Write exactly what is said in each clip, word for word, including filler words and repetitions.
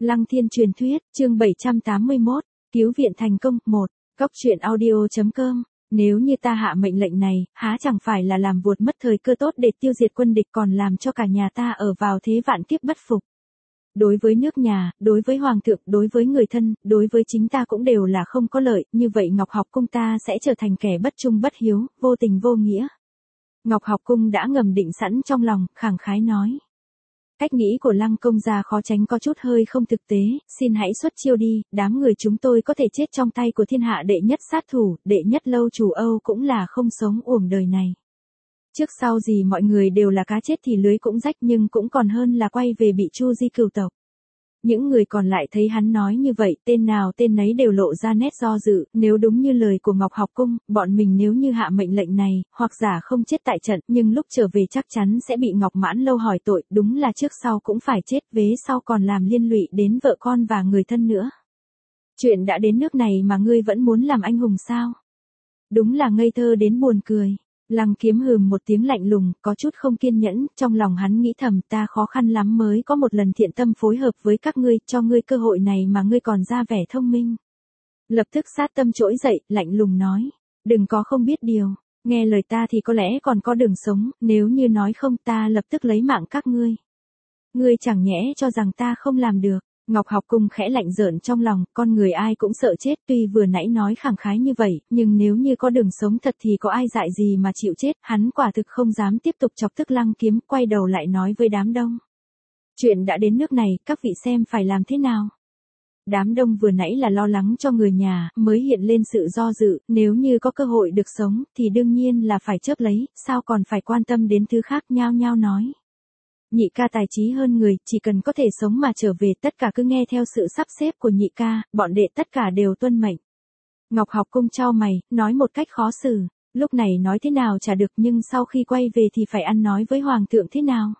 Lăng Thiên truyền thuyết, chương bảy trăm tám mươi mốt, cứu viện thành công, một, Cóc truyện audio.com. Nếu như ta hạ mệnh lệnh này, há chẳng phải là làm vuột mất thời cơ tốt để tiêu diệt quân địch, còn làm cho cả nhà ta ở vào thế vạn kiếp bất phục. Đối với nước nhà, đối với hoàng thượng, đối với người thân, đối với chính ta cũng đều là không có lợi, như vậy Ngọc Học Cung ta sẽ trở thành kẻ bất trung bất hiếu, vô tình vô nghĩa. Ngọc Học Cung đã ngầm định sẵn trong lòng, khẳng khái nói. Cách nghĩ của Lăng công gia khó tránh có chút hơi không thực tế, xin hãy xuất chiêu đi, đám người chúng tôi có thể chết trong tay của thiên hạ đệ nhất sát thủ, đệ nhất lâu chủ Âu cũng là không sống uổng đời này. Trước sau gì mọi người đều là cá chết thì lưới cũng rách, nhưng cũng còn hơn là quay về bị Chu Di cừu tộc. Những người còn lại thấy hắn nói như vậy, tên nào tên nấy đều lộ ra nét do dự, nếu đúng như lời của Ngọc Học Cung, bọn mình nếu như hạ mệnh lệnh này, hoặc giả không chết tại trận, nhưng lúc trở về chắc chắn sẽ bị Ngọc Mãn Lâu hỏi tội, đúng là trước sau cũng phải chết, vế sau còn làm liên lụy đến vợ con và người thân nữa. Chuyện đã đến nước này mà ngươi vẫn muốn làm anh hùng sao? Đúng là ngây thơ đến buồn cười. Lăng Kiếm hừm một tiếng lạnh lùng, có chút không kiên nhẫn, trong lòng hắn nghĩ thầm, ta khó khăn lắm mới có một lần thiện tâm phối hợp với các ngươi, cho ngươi cơ hội này mà ngươi còn ra vẻ thông minh. Lập tức sát tâm trỗi dậy, lạnh lùng nói, đừng có không biết điều, nghe lời ta thì có lẽ còn có đường sống, nếu như nói không ta lập tức lấy mạng các ngươi. Ngươi chẳng nhẽ cho rằng ta không làm được. Ngọc Học Cung khẽ lạnh rợn trong lòng, con người ai cũng sợ chết, tuy vừa nãy nói khẳng khái như vậy, nhưng nếu như có đường sống thật thì có ai dại gì mà chịu chết, hắn quả thực không dám tiếp tục chọc tức Lăng Kiếm, quay đầu lại nói với đám đông. Chuyện đã đến nước này, các vị xem phải làm thế nào? Đám đông vừa nãy là lo lắng cho người nhà, mới hiện lên sự do dự, nếu như có cơ hội được sống, thì đương nhiên là phải chớp lấy, sao còn phải quan tâm đến thứ khác, nhao nhao nói. Nhị ca tài trí hơn người, chỉ cần có thể sống mà trở về, tất cả cứ nghe theo sự sắp xếp của nhị ca, bọn đệ tất cả đều tuân mệnh. Ngọc Học Cung chau mày, nói một cách khó xử, lúc này nói thế nào chả được, nhưng sau khi quay về thì phải ăn nói với hoàng thượng thế nào?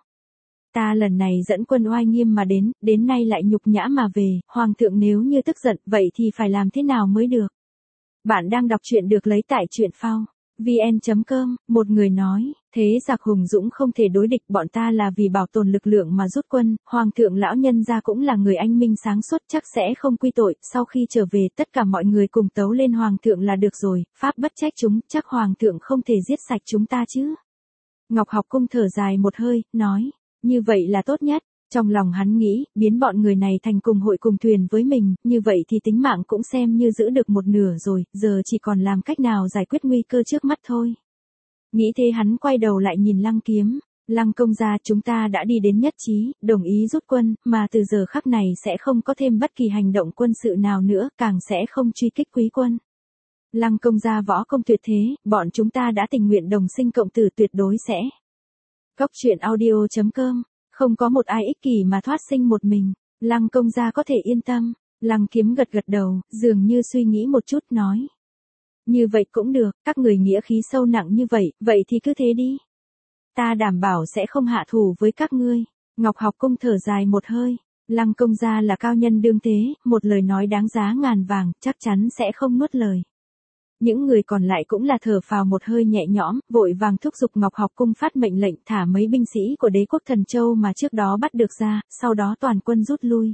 Ta lần này dẫn quân oai nghiêm mà đến, đến nay lại nhục nhã mà về, hoàng thượng nếu như tức giận, vậy thì phải làm thế nào mới được? Bạn đang đọc truyện được lấy tại truyện phao vn chấm com, một người nói, thế giặc hùng dũng không thể đối địch, bọn ta là vì bảo tồn lực lượng mà rút quân, hoàng thượng lão nhân gia cũng là người anh minh sáng suốt, chắc sẽ không quy tội, sau khi trở về tất cả mọi người cùng tấu lên hoàng thượng là được rồi, pháp bất trách chúng, chắc hoàng thượng không thể giết sạch chúng ta chứ. Ngọc Học Cung thở dài một hơi, nói, như vậy là tốt nhất. Trong lòng hắn nghĩ, biến bọn người này thành cùng hội cùng thuyền với mình, như vậy thì tính mạng cũng xem như giữ được một nửa rồi, giờ chỉ còn làm cách nào giải quyết nguy cơ trước mắt thôi. Nghĩ thế hắn quay đầu lại nhìn Lăng Kiếm, Lăng công gia, chúng ta đã đi đến nhất trí, đồng ý rút quân, mà từ giờ khắc này sẽ không có thêm bất kỳ hành động quân sự nào nữa, càng sẽ không truy kích quý quân. Lăng công gia võ công tuyệt thế, bọn chúng ta đã tình nguyện đồng sinh cộng tử, tuyệt đối sẽ. Cóc truyện audio.com. Không có một ai ích kỷ mà thoát sinh một mình, Lăng công gia có thể yên tâm. Lăng Kiếm gật gật đầu, dường như suy nghĩ một chút nói. Như vậy cũng được, các người nghĩa khí sâu nặng như vậy, vậy thì cứ thế đi. Ta đảm bảo sẽ không hạ thủ với các ngươi. Ngọc Học Cung thở dài một hơi, Lăng công gia là cao nhân đương thế, một lời nói đáng giá ngàn vàng, chắc chắn sẽ không nuốt lời. Những người còn lại cũng là thở phào một hơi nhẹ nhõm, vội vàng thúc giục Ngọc Học Cung phát mệnh lệnh thả mấy binh sĩ của đế quốc Thần Châu mà trước đó bắt được ra, sau đó toàn quân rút lui.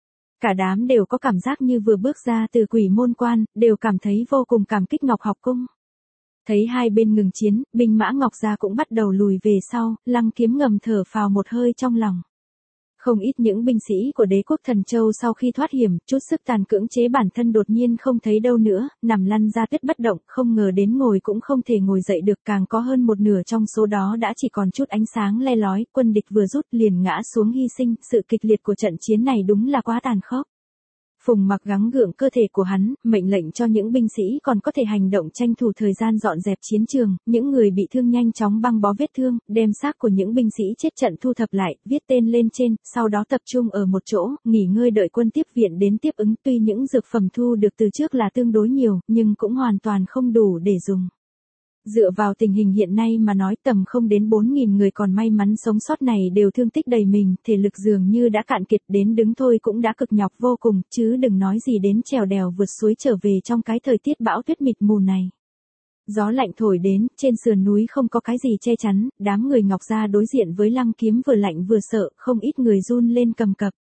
Cả đám đều có cảm giác như vừa bước ra từ quỷ môn quan, đều cảm thấy vô cùng cảm kích Ngọc Học Cung. Thấy hai bên ngừng chiến, binh mã Ngọc gia cũng bắt đầu lùi về sau, Lăng Kiếm ngầm thở phào một hơi trong lòng. Không ít những binh sĩ của đế quốc Thần Châu sau khi thoát hiểm, chút sức tàn cưỡng chế bản thân đột nhiên không thấy đâu nữa, nằm lăn ra tuyết bất động, không ngờ đến ngồi cũng không thể ngồi dậy được, càng có hơn một nửa trong số đó đã chỉ còn chút ánh sáng le lói, quân địch vừa rút liền ngã xuống hy sinh, sự kịch liệt của trận chiến này đúng là quá tàn khốc. Phùng Mặc gắng gượng cơ thể của hắn, mệnh lệnh cho những binh sĩ còn có thể hành động tranh thủ thời gian dọn dẹp chiến trường, những người bị thương nhanh chóng băng bó vết thương, đem xác của những binh sĩ chết trận thu thập lại, viết tên lên trên, sau đó tập trung ở một chỗ, nghỉ ngơi đợi quân tiếp viện đến tiếp ứng. Tuy những dược phẩm thu được từ trước là tương đối nhiều, nhưng cũng hoàn toàn không đủ để dùng. Dựa vào tình hình hiện nay mà nói, tầm không đến bốn nghìn người còn may mắn sống sót này đều thương tích đầy mình, thể lực dường như đã cạn kiệt, đến đứng thôi cũng đã cực nhọc vô cùng, chứ đừng nói gì đến trèo đèo vượt suối trở về trong cái thời tiết bão tuyết mịt mù này. Gió lạnh thổi đến, trên sườn núi không có cái gì che chắn, đám người Ngọc gia đối diện với Lăng Kiếm vừa lạnh vừa sợ, không ít người run lên cầm cập.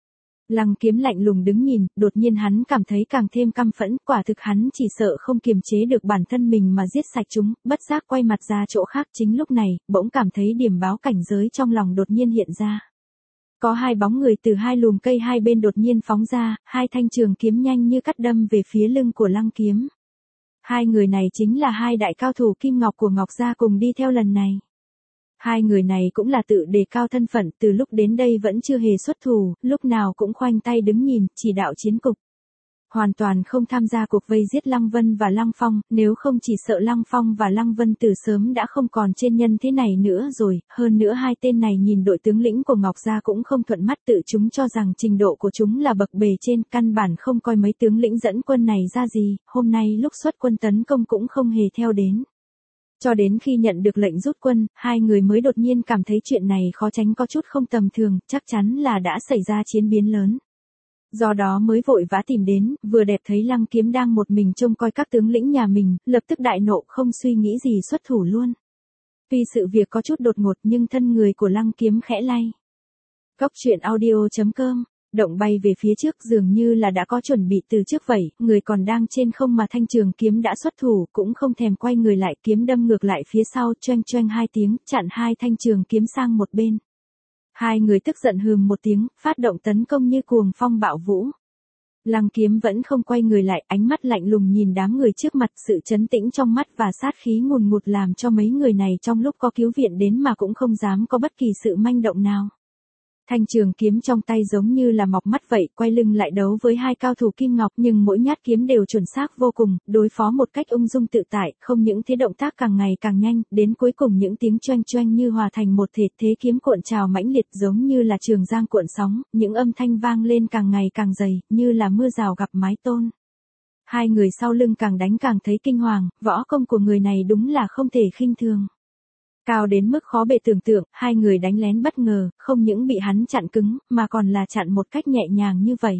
Lăng Kiếm lạnh lùng đứng nhìn, đột nhiên hắn cảm thấy càng thêm căm phẫn, quả thực hắn chỉ sợ không kiềm chế được bản thân mình mà giết sạch chúng, bất giác quay mặt ra chỗ khác. Chính lúc này, bỗng cảm thấy điểm báo cảnh giới trong lòng đột nhiên hiện ra. Có hai bóng người từ hai lùm cây hai bên đột nhiên phóng ra, hai thanh trường kiếm nhanh như cắt đâm về phía lưng của Lăng Kiếm. Hai người này chính là hai đại cao thủ Kim Ngọc của Ngọc Gia cùng đi theo lần này. Hai người này cũng là tự đề cao thân phận, từ lúc đến đây vẫn chưa hề xuất thủ, lúc nào cũng khoanh tay đứng nhìn, chỉ đạo chiến cục. Hoàn toàn không tham gia cuộc vây giết Lăng Vân và Lăng Phong, nếu không chỉ sợ Lăng Phong và Lăng Vân từ sớm đã không còn trên nhân thế này nữa rồi, hơn nữa hai tên này nhìn đội tướng lĩnh của Ngọc Gia cũng không thuận mắt, tự chúng cho rằng trình độ của chúng là bậc bề trên, căn bản không coi mấy tướng lĩnh dẫn quân này ra gì, hôm nay lúc xuất quân tấn công cũng không hề theo đến. Cho đến khi nhận được lệnh rút quân, hai người mới đột nhiên cảm thấy chuyện này khó tránh có chút không tầm thường, chắc chắn là đã xảy ra chiến biến lớn. Do đó mới vội vã tìm đến, vừa đẹp thấy Lăng Kiếm đang một mình trông coi các tướng lĩnh nhà mình, lập tức đại nộ không suy nghĩ gì xuất thủ luôn. Tuy sự việc có chút đột ngột nhưng thân người của Lăng Kiếm khẽ lay. Góc truyện audio chấm com, động bay về phía trước dường như là đã có chuẩn bị từ trước vậy, người còn đang trên không mà thanh trường kiếm đã xuất thủ, cũng không thèm quay người lại, kiếm đâm ngược lại phía sau, choeng choeng hai tiếng, chặn hai thanh trường kiếm sang một bên. Hai người tức giận hừm một tiếng, phát động tấn công như cuồng phong bạo vũ. Lăng Kiếm vẫn không quay người lại, ánh mắt lạnh lùng nhìn đám người trước mặt, sự trấn tĩnh trong mắt và sát khí ngùn ngụt làm cho mấy người này trong lúc có cứu viện đến mà cũng không dám có bất kỳ sự manh động nào. Thanh trường kiếm trong tay giống như là mọc mắt vậy, quay lưng lại đấu với hai cao thủ Kim Ngọc, nhưng mỗi nhát kiếm đều chuẩn xác vô cùng, đối phó một cách ung dung tự tại, không những thế động tác càng ngày càng nhanh, đến cuối cùng những tiếng choeng choeng như hòa thành một thể, thế kiếm cuộn trào mãnh liệt giống như là trường giang cuộn sóng, những âm thanh vang lên càng ngày càng dày, như là mưa rào gặp mái tôn. Hai người sau lưng càng đánh càng thấy kinh hoàng, võ công của người này đúng là không thể khinh thường. Cao đến mức khó bề tưởng tượng, hai người đánh lén bất ngờ, không những bị hắn chặn cứng, mà còn là chặn một cách nhẹ nhàng như vậy.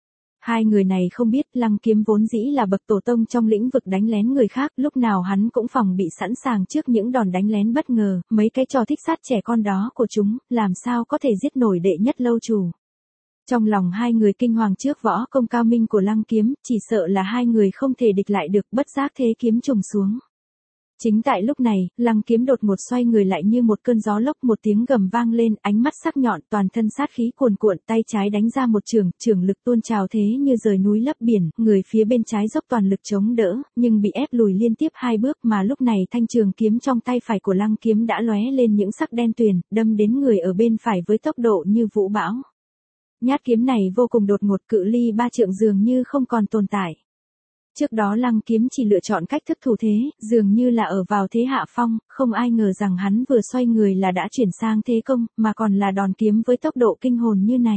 Hai người này không biết Lăng Kiếm vốn dĩ là bậc tổ tông trong lĩnh vực đánh lén người khác, lúc nào hắn cũng phòng bị sẵn sàng trước những đòn đánh lén bất ngờ, mấy cái trò thích sát trẻ con đó của chúng, làm sao có thể giết nổi đệ nhất lâu chủ. Trong lòng hai người kinh hoàng trước võ công cao minh của Lăng Kiếm, chỉ sợ là hai người không thể địch lại được, bất giác thế kiếm trùng xuống. Chính tại lúc này, Lăng Kiếm đột ngột xoay người lại như một cơn gió lốc, một tiếng gầm vang lên, ánh mắt sắc nhọn, toàn thân sát khí cuồn cuộn, tay trái đánh ra một chưởng, chưởng lực tuôn trào thế như rời núi lấp biển, người phía bên trái dốc toàn lực chống đỡ, nhưng bị ép lùi liên tiếp hai bước, mà lúc này thanh trường kiếm trong tay phải của Lăng Kiếm đã lóe lên những sắc đen tuyền, đâm đến người ở bên phải với tốc độ như vũ bão. Nhát kiếm này vô cùng đột ngột, cự ly ba trượng dường như không còn tồn tại. Trước đó Lăng Kiếm chỉ lựa chọn cách thức thủ thế, dường như là ở vào thế hạ phong, không ai ngờ rằng hắn vừa xoay người là đã chuyển sang thế công, mà còn là đòn kiếm với tốc độ kinh hồn như này.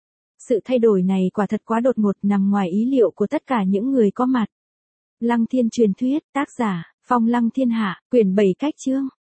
Sự thay đổi này quả thật quá đột ngột, nằm ngoài ý liệu của tất cả những người có mặt. Lăng Thiên truyền thuyết, tác giả, Phong Lăng Thiên Hạ, quyển bảy cách chương.